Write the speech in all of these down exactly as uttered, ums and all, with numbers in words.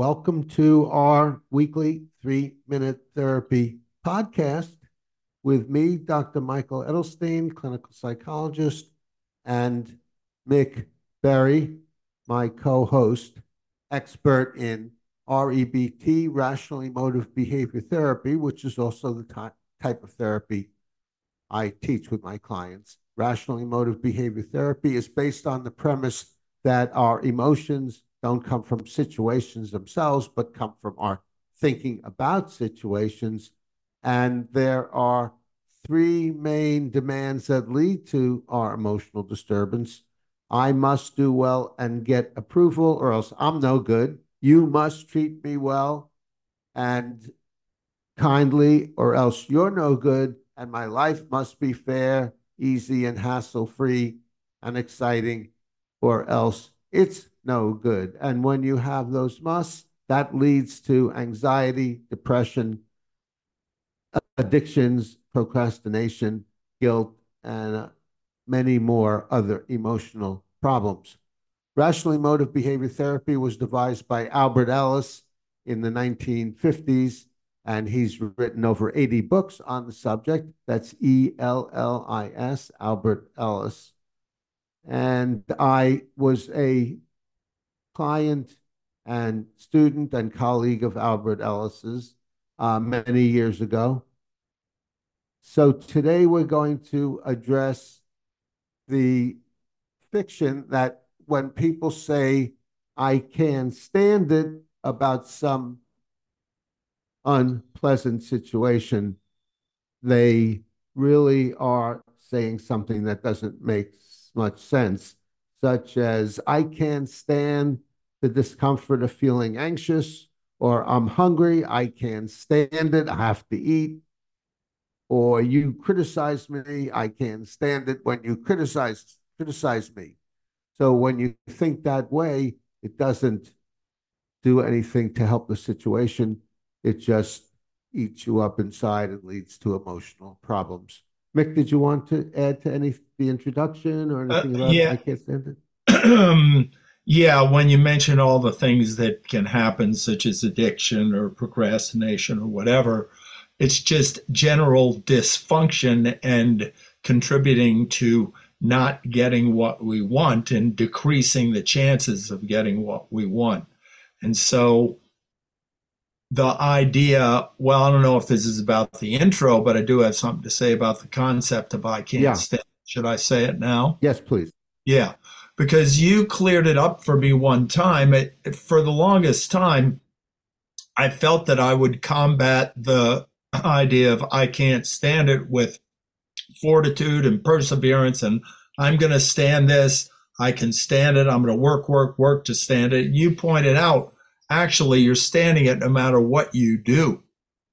Welcome to our weekly three minute therapy podcast with me, Doctor Michael Edelstein, clinical psychologist, and Mick Berry, my co host, expert in R E B T, rational emotive behavior therapy, which is also the ty- type of therapy I teach with my clients. Rational emotive behavior therapy is based on the premise that our emotions don't come from situations themselves, but come from our thinking about situations. And there are three main demands that lead to our emotional disturbance. I must do well and get approval, or else I'm no good. You must treat me well and kindly, or else you're no good, and my life must be fair, easy, and hassle free and exciting, or else it's no good. And when you have those musts, that leads to anxiety, depression, addictions, procrastination, guilt, and uh, many more other emotional problems. Rational emotive behavior therapy was devised by Albert Ellis in the nineteen fifties, and he's written over eighty books on the subject. That's E L L I S, Albert Ellis. And I was a client and student and colleague of Albert Ellis's uh, many years ago. So today we're going to address the fiction that when people say, I can't stand it about some unpleasant situation, they really are saying something that doesn't make much sense, such as, I can't stand the discomfort of feeling anxious, or I'm hungry, I can't stand it, I have to eat, or you criticize me, I can't stand it when you criticize criticize me. So when you think that way, it doesn't do anything to help the situation. It just eats you up inside and leads to emotional problems. Mick, did you want to add to any the introduction or Uh, anything about I yeah. can't stand it? Yeah, when you mention all the things that can happen, such as addiction or procrastination or whatever, it's just general dysfunction and contributing to not getting what we want and decreasing the chances of getting what we want. And so the idea, well, I don't know if this is about the intro, but I do have something to say about the concept of I can't Yeah. stand. Should I say it now? Yes, please. Yeah, because you cleared it up for me one time. It, for the longest time, I felt that I would combat the idea of I can't stand it with fortitude and perseverance, and I'm going to stand this. I can stand it. I'm going to work, work, work to stand it. You pointed out, actually, you're standing it no matter what you do.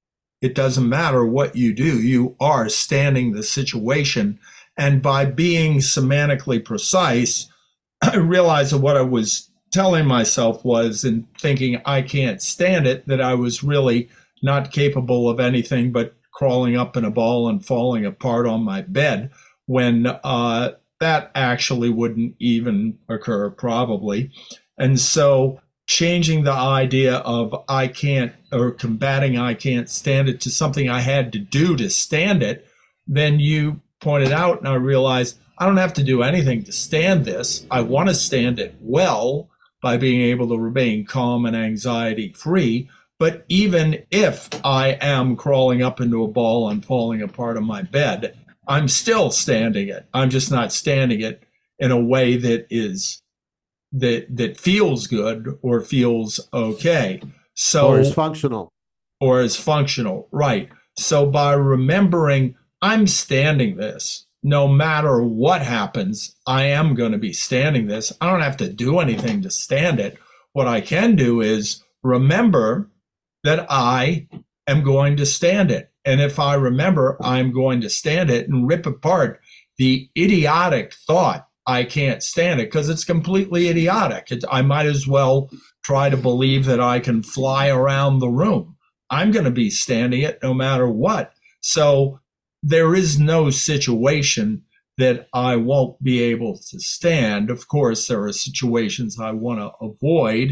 It doesn't matter what you do. You are standing the situation. And by being semantically precise, I realized that what I was telling myself was, in thinking I can't stand it, that I was really not capable of anything but crawling up in a ball and falling apart on my bed, when uh, that actually wouldn't even occur, probably. And so changing the idea of I can't, or combating I can't stand it, to something I had to do to stand it, then you pointed out, and I realized I don't have to do anything to stand this. I want to stand it well by being able to remain calm and anxiety free. But even if I am crawling up into a ball and falling apart on my bed, I'm still standing it. I'm just not standing it in a way that is that that feels good or feels okay. Or is So, functional. or is functional, right? So by remembering I'm standing this, no matter what happens, I am going to be standing this. I don't have to do anything to stand it. What I can do is remember that I am going to stand it. And if I remember I'm going to stand it, and rip apart the idiotic thought I can't stand it, because it's completely idiotic. It, I might as well try to believe that I can fly around the room. I'm going to be standing it no matter what. So there is no situation that I won't be able to stand. Of course, there are situations I want to avoid,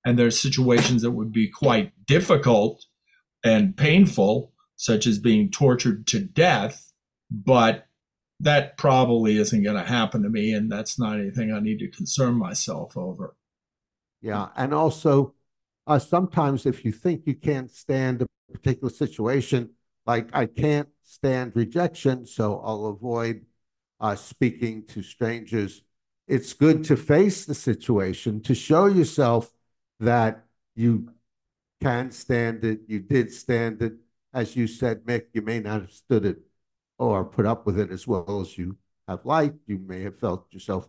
and there's situations that would be quite difficult and painful, such as being tortured to death, but that probably isn't going to happen to me, and that's not anything I need to concern myself over. Yeah. And also, uh, sometimes if you think you can't stand a particular situation, like I can't stand rejection, so I'll avoid uh, speaking to strangers. It's good to face the situation, to show yourself that you can stand it, you did stand it. As you said, Mick, you may not have stood it or put up with it as well as you have liked. You may have felt yourself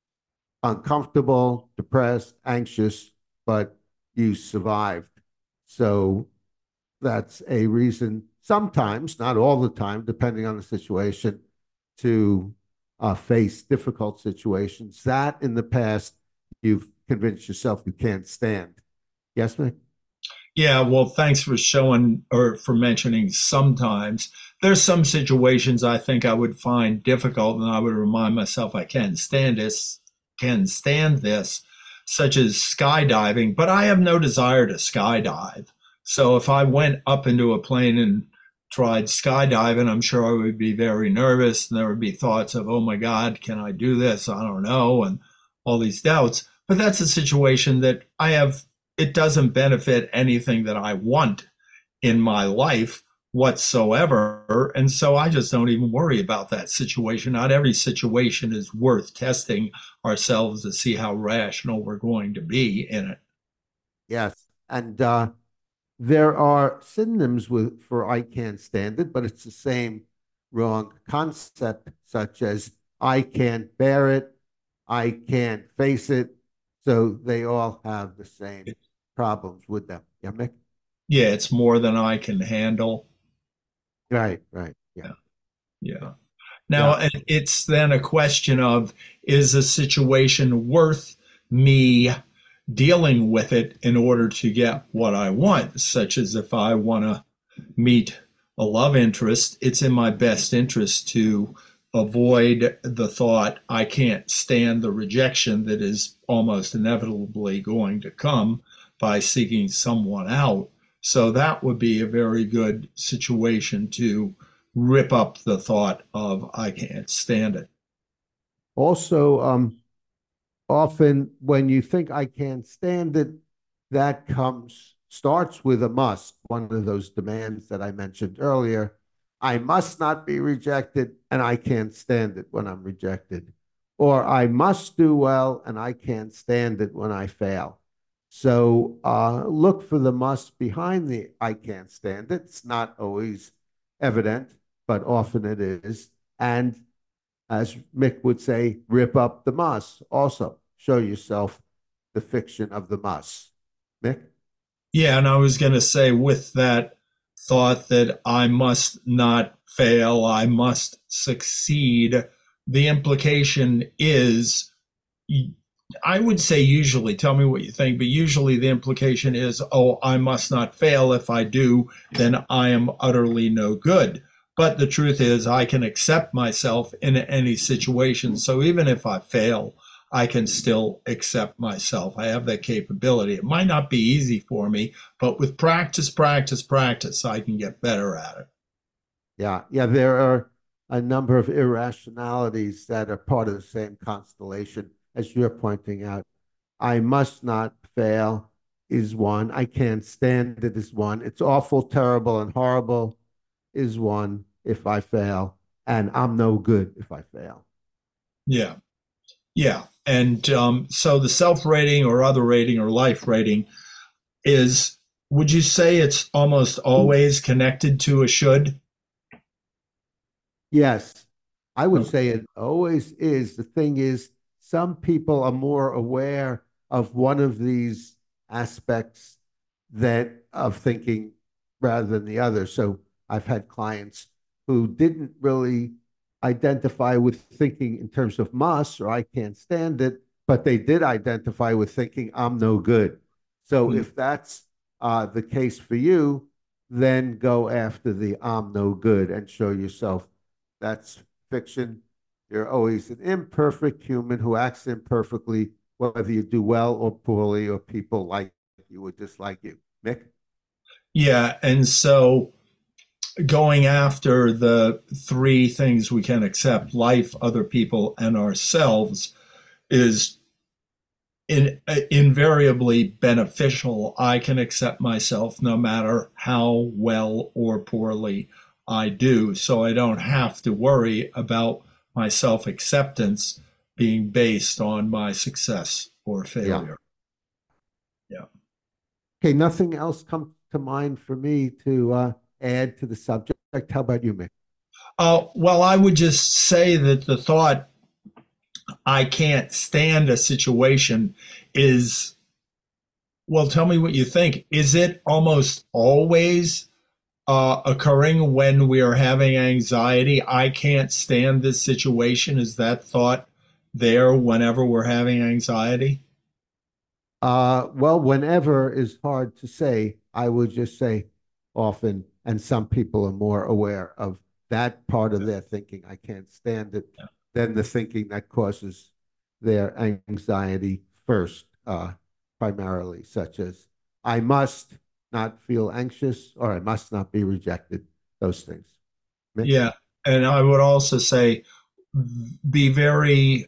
uncomfortable, depressed, anxious, but you survived. So that's a reason, sometimes, not all the time, depending on the situation, to uh, face difficult situations that in the past you've convinced yourself you can't stand. Yes, Mick? Yeah, well, thanks for showing or for mentioning sometimes. There's some situations I think I would find difficult, and I would remind myself I can't stand this, can stand this, such as skydiving, but I have no desire to skydive. So if I went up into a plane and tried skydiving, I'm sure I would be very nervous, and there would be thoughts of, oh my God, can I do this? I don't know, and all these doubts. But that's a situation that I have, it doesn't benefit anything that I want in my life whatsoever. And so I just don't even worry about that situation. Not every situation is worth testing ourselves to see how rational we're going to be in it. Yes. And uh, there are synonyms with for I can't stand it, but it's the same wrong concept, such as I can't bear it, I can't face it. So they all have the same problems with them. Yeah, Mick? Yeah, it's more than I can handle. Right, right. Yeah, Yeah. Yeah. Now, yeah. and it's then a question of, is a situation worth me dealing with it in order to get what I want? Such as if I want to meet a love interest, it's in my best interest to avoid the thought I can't stand the rejection that is almost inevitably going to come by seeking someone out. So that would be a very good situation to rip up the thought of I can't stand it. Also, um, often when you think I can't stand it, that comes starts with a must, one of those demands that I mentioned earlier. I must not be rejected, and I can't stand it when I'm rejected. Or I must do well, and I can't stand it when I fail. So uh, look for the must behind the I can't stand it. It's not always evident, but often it is. And as Mick would say, rip up the muss. Also, show yourself the fiction of the muss. Mick? Yeah, and I was going to say, with that thought that I must not fail, I must succeed, the implication is, I would say usually, tell me what you think, but usually the implication is, oh, I must not fail. If I do, then I am utterly no good. But the truth is, I can accept myself in any situation. So even if I fail, I can still accept myself. I have that capability. It might not be easy for me, but with practice, practice, practice, I can get better at it. Yeah, yeah, there are a number of irrationalities that are part of the same constellation as you're pointing out. I must not fail is one. I can't stand it is one. It's awful, terrible, and horrible is one if I fail. And I'm no good if I fail. Yeah. Yeah. And um, so the self rating or other rating or life rating is, would you say it's almost always connected to a should? Yes, I would Okay. say it always is. The thing is, some people are more aware of one of these aspects that of thinking rather than the other. So I've had clients who didn't really identify with thinking in terms of must or I can't stand it, but they did identify with thinking I'm no good. So Hmm. if that's uh, the case for you, then go after the I'm no good and show yourself that's fiction. You're always an imperfect human who acts imperfectly, whether you do well or poorly, or people like you or dislike you. Mick? Yeah. And so going after the three things we can accept, life, other people, and ourselves, is in, uh, invariably beneficial. I can accept myself no matter how well or poorly I do. So I don't have to worry about my self acceptance being based on my success or Yeah. failure. Yeah. Okay, nothing else comes to mind for me to uh, add to the subject. How about you, Mick? Uh, well, I would just say that the thought, I can't stand a situation, is, well, tell me what you think. Is it almost always uh, occurring when we are having anxiety? I can't stand this situation. Is that thought there whenever we're having anxiety? Uh, well, whenever is hard to say. I would just say often, and some people are more aware of that part of their thinking. I can't stand it, than the thinking that causes their anxiety first, uh, primarily, such as I must not feel anxious or I must not be rejected. Those things. Mick? Yeah. And I would also say, be very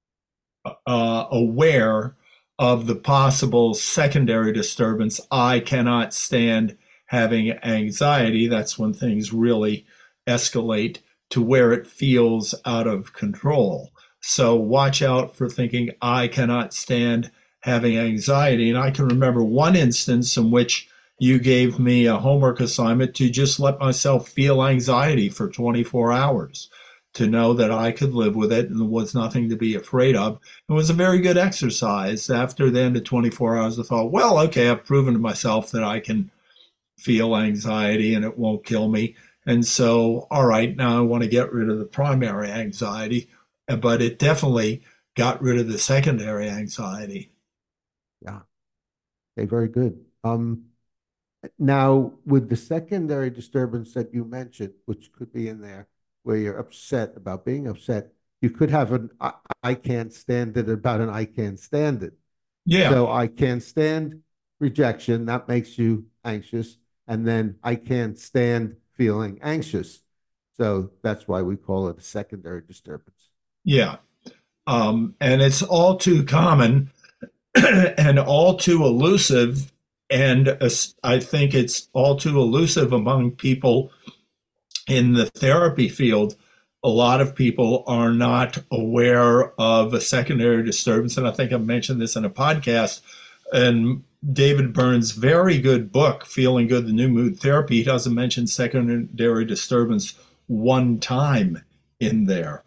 uh, aware of the possible secondary disturbance. I cannot stand having anxiety. That's when things really escalate to where it feels out of control. So watch out for thinking, I cannot stand having anxiety. And I can remember one instance in which you gave me a homework assignment to just let myself feel anxiety for twenty-four hours, to know that I could live with it and there was nothing to be afraid of. It was a very good exercise. After the end of twenty-four hours, I thought, well, okay, I've proven to myself that I can feel anxiety and it won't kill me. And so, all right, now I want to get rid of the primary anxiety, but it definitely got rid of the secondary anxiety. Yeah. Okay, very good. Um, now, with the secondary disturbance that you mentioned, which could be in there, where you're upset about being upset, you could have an I, I can't stand it about an I can't stand it. Yeah, So I can't stand rejection. That makes you anxious. And then I can't stand feeling anxious. So that's why we call it a secondary disturbance. yeah. Um, and it's all too common and all too elusive. And uh, I think it's all too elusive among people in the therapy field. A lot of people are not aware of a secondary disturbance. And I think I mentioned this in a podcast. And David Burns' very good book, Feeling Good, the New Mood Therapy, he doesn't mention secondary disturbance one time in there.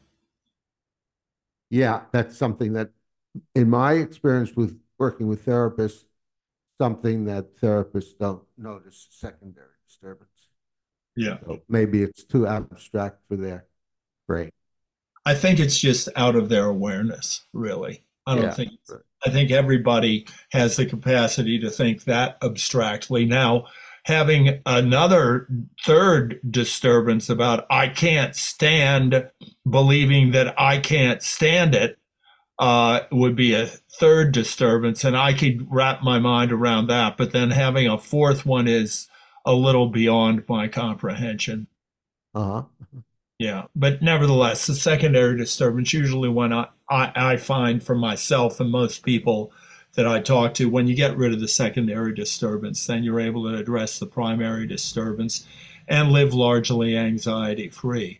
Yeah, that's something that, in my experience with working with therapists, something that therapists don't notice secondary disturbance. Yeah. So maybe it's too abstract for their brain. I think it's just out of their awareness, really. I don't Yeah. think, I think everybody has the capacity to think that abstractly. Now, having another third disturbance about I can't stand believing that I can't stand it uh, would be a third disturbance, and I could wrap my mind around that. But then having a fourth one is a little beyond my comprehension. Uh-huh. Yeah, but nevertheless, the secondary disturbance, usually when I, I, I find for myself and most people that I talk to, when you get rid of the secondary disturbance, then you're able to address the primary disturbance and live largely anxiety free.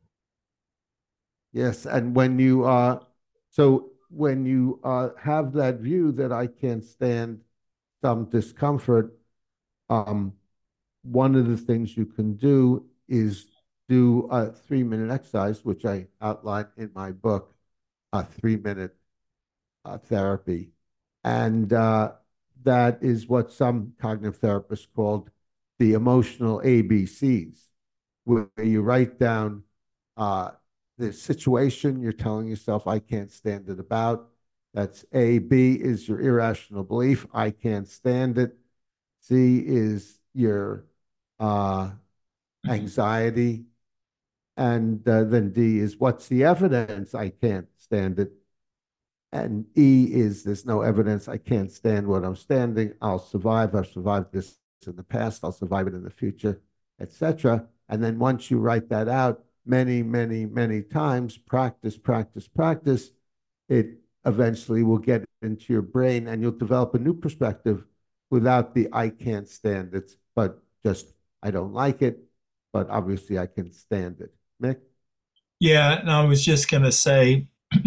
Yes, and when you uh so when you uh have that view that I can't stand some discomfort, um one of the things you can do is do a three minute exercise, which I outline in my book, a three minute uh, therapy. And uh, that is what some cognitive therapists called the emotional A B Cs, where you write down uh, the situation you're telling yourself, I can't stand it about. That's A. B is your irrational belief, I can't stand it. C is your uh, anxiety. And uh, then D is what's the evidence I can't stand it. And E is there's no evidence. I can't stand what I'm standing. I'll survive. I've survived this in the past. I'll survive it in the future, et cetera. And then once you write that out many, many, many times, practice, practice, practice, it eventually will get into your brain and you'll develop a new perspective without the I can't stand it, but just I don't like it, but obviously I can stand it. Mick? Yeah, and I was just going to say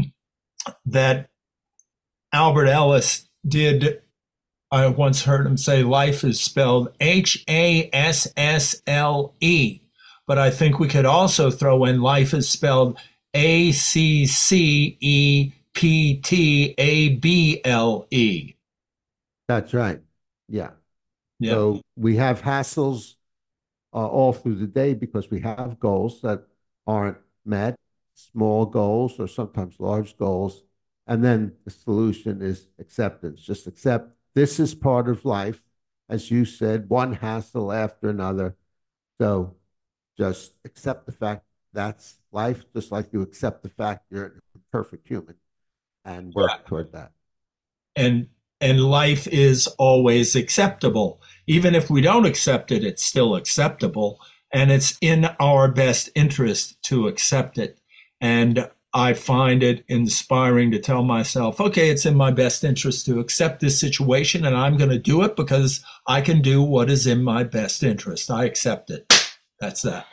that Albert Ellis did, I once heard him say life is spelled H A S S L E, but I think we could also throw in life is spelled A C C E P T A B L E. That's right. Yeah. Yeah. So we have hassles uh, all through the day because we have goals that aren't met, small goals or sometimes large goals. And then the solution is acceptance. Just accept this is part of life. As you said, one hassle after another. So just accept the fact that's life, just like you accept the fact you're a perfect human and work Yeah. toward that. And and life is always acceptable. Even if we don't accept it, it's still acceptable. And it's in our best interest to accept it. And I find it inspiring to tell myself, okay, it's in my best interest to accept this situation, and I'm going to do it because I can do what is in my best interest. I accept it. That's that.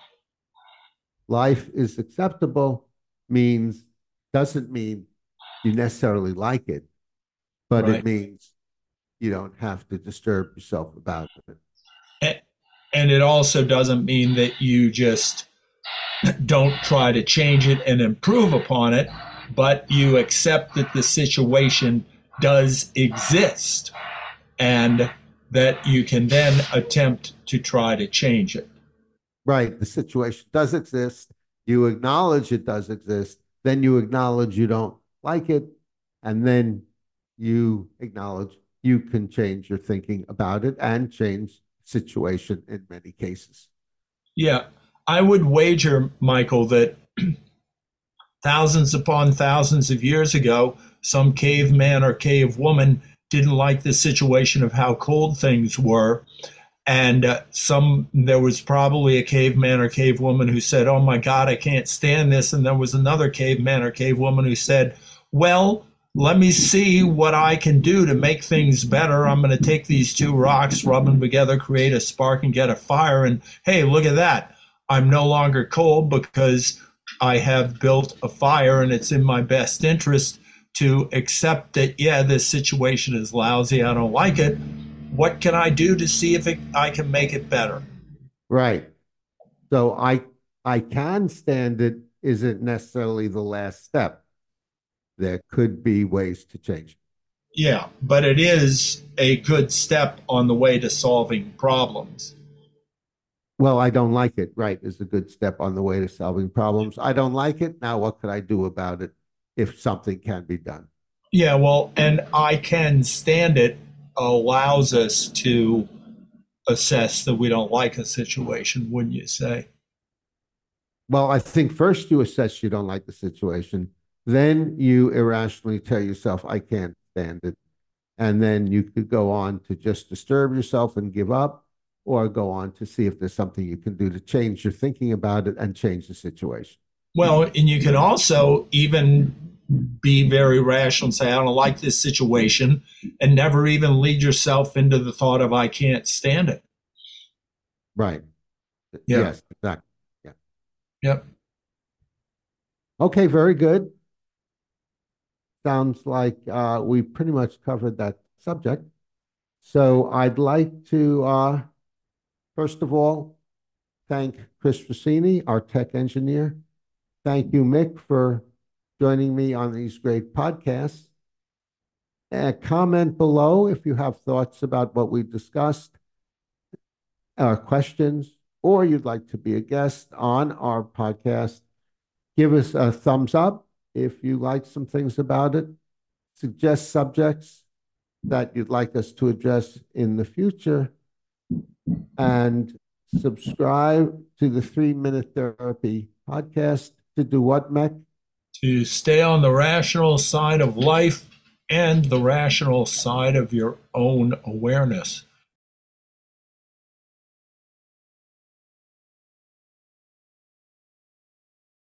Life is acceptable means, doesn't mean you necessarily like it, but Right. it means you don't have to disturb yourself about it. And, and it also doesn't mean that you just don't try to change it and improve upon it, but you accept that the situation does exist and that you can then attempt to try to change it. Right. The situation does exist. You acknowledge it does exist. Then you acknowledge you don't like it. And then you acknowledge you can change your thinking about it and change the situation in many cases. Yeah. I would wager, Michael, that thousands upon thousands of years ago, some caveman or cave woman didn't like the situation of how cold things were. And uh, some there was probably a caveman or cave woman who said, "Oh my God, I can't stand this." And there was another caveman or cave woman who said, "Well, let me see what I can do to make things better. I'm going to take these two rocks, rub them together, create a spark, and get a fire. And hey, look at that. I'm no longer cold because I have built a fire, and it's in my best interest to accept that, yeah, this situation is lousy. I don't like it. What can I do to see if it, I can make it better?" Right. So I I can stand it isn't necessarily the last step. There could be ways to change it. Yeah, but it is a good step on the way to solving problems. Well, I don't like it, right, is a good step on the way to solving problems. I don't like it. Now, what could I do about it if something can be done? Yeah, well, and I can stand it allows us to assess that we don't like a situation, wouldn't you say? Well, I think first you assess you don't like the situation. Then you irrationally tell yourself, I can't stand it. And then you could go on to just disturb yourself and give up, or go on to see if there's something you can do to change your thinking about it and change the situation. Well, and you can also even be very rational and say, I don't like this situation, and never even lead yourself into the thought of, I can't stand it. Right. Yeah. Yes, exactly. Yeah. Yep. Okay, very good. Sounds like uh, we pretty much covered that subject. So I'd like to, uh, first of all, thank Chris Rossini, our tech engineer. Thank you, Mick, for joining me on these great podcasts. Uh, comment below if you have thoughts about what we discussed, uh, questions, or you'd like to be a guest on our podcast. Give us a thumbs up if you like some things about it. Suggest subjects that you'd like us to address in the future. And subscribe to the Three Minute Therapy podcast to do what, Mac? to stay on the rational side of life and the rational side of your own awareness.